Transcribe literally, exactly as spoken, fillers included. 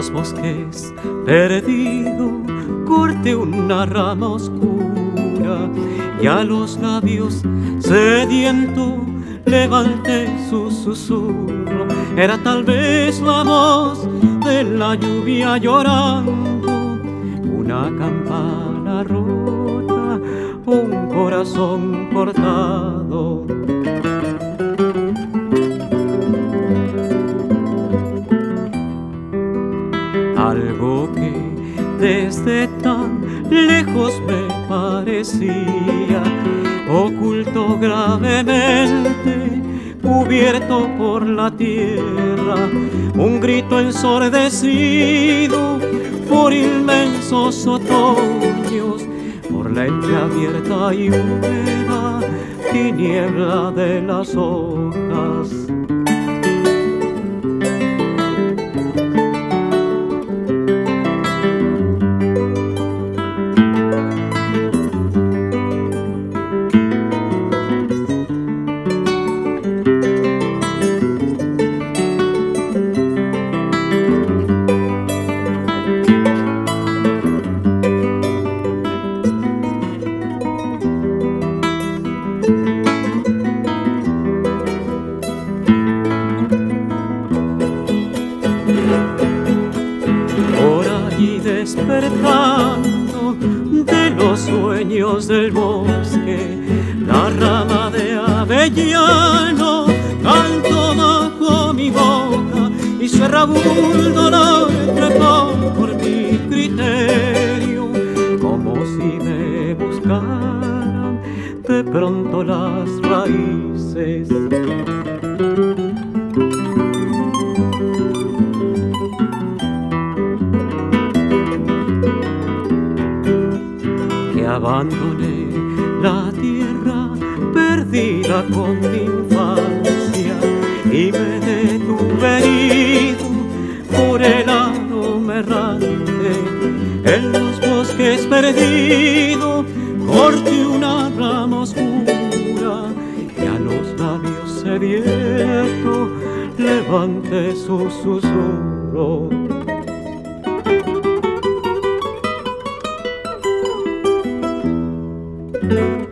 los bosques perdido, corte una rama oscura y a los labios sediento levante su susurro. Era tal vez la voz de la lluvia llorando, una campana rota, un corazón cortado. Algo que desde tan lejos me parecía oculto gravemente, cubierto por la tierra, un grito ensordecido por inmensos otoños, por la entreabierta y húmeda tiniebla de las hojas. Despertando de los sueños del bosque, la rama de avellano cantó bajo mi boca y su errabundo dolor trepó por mi criterio, como si me buscaran de pronto las raíces. Abandoné la tierra perdida con mi infancia y me detuve herido por el aroma errante en los bosques perdido. Corté una rama oscura y a los labios sedientos levanté su susurro. Thank you.